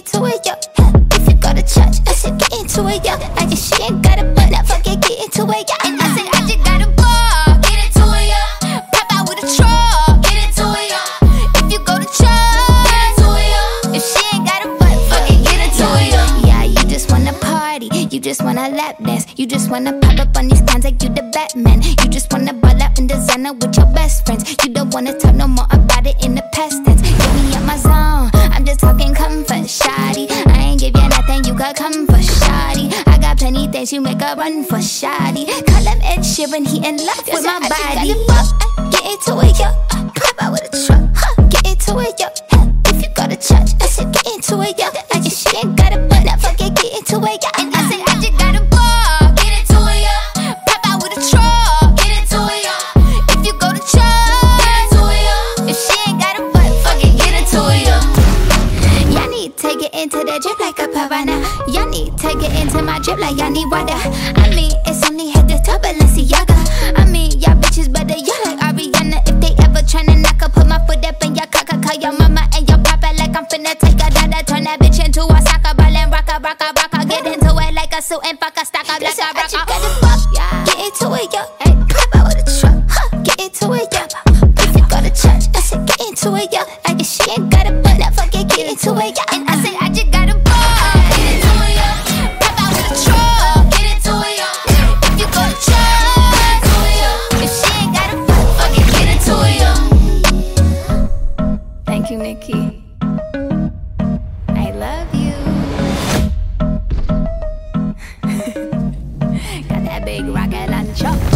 into it, yo. If you go to church, I said get into it, yo. I guess she ain't got a butt, now fuck it, get into it, yo. And I said I just got a ball, get into it, yo. Pop out with a truck, get into it, yo. If you go to church, get into it, yo. If she ain't got a butt, fuck it, get into it, yo. Yeah, you just wanna party, you just wanna lap dance, you just wanna pop up on these cons like you the Batman. You just wanna ball out in designer with your best friends. You don't wanna talk no more about it in the past tense. Get me out my zone, I'm just talking comfort, shoddy. I ain't give you nothing, you could come for shoddy. I got plenty things you make a run for shoddy. Call him Ed Sheeran, he in love with my body. Get into it, yo. Pop out with a truck, get into it, yo. If you go to church, I said get into it, yo. I guess she ain't got a butt, now fuck it, get into it, yo. And I said I just got a ball, get into it, yo. Pop out with a truck, get into it, yo. If you go to church, get into it, yo. If she ain't got a butt, fuck it, get into it, yo. Y'all need to get into the drip like a piranha. Y'all need to get into my drip like y'all need water. I mean, it's only head to toe, Balenciaga. I mean, y'all bitches better, y'all like Ariana. If they ever tryna knock up, put my foot up in your cock. Call your mama and your papa like I'm finna take a dada. Turn that bitch into a soccer ball and rock a. Get into it like a suit and fuck a stack up like a rocker. Get into it, yo. Hey, pop out with a truck, get into it, yo. If you go to church, I said get into it, yo. I guess she ain't got a butt, now fuck it, get into it, yo. And I said I just got a ball, get into it, yo. Pop out with a truck, get into it, yo. If you go to church, get into it, yo. If she ain't got a butt, fuck it, get into it, yo. Thank you, Nikki. I love you. Got that big rocket launcher.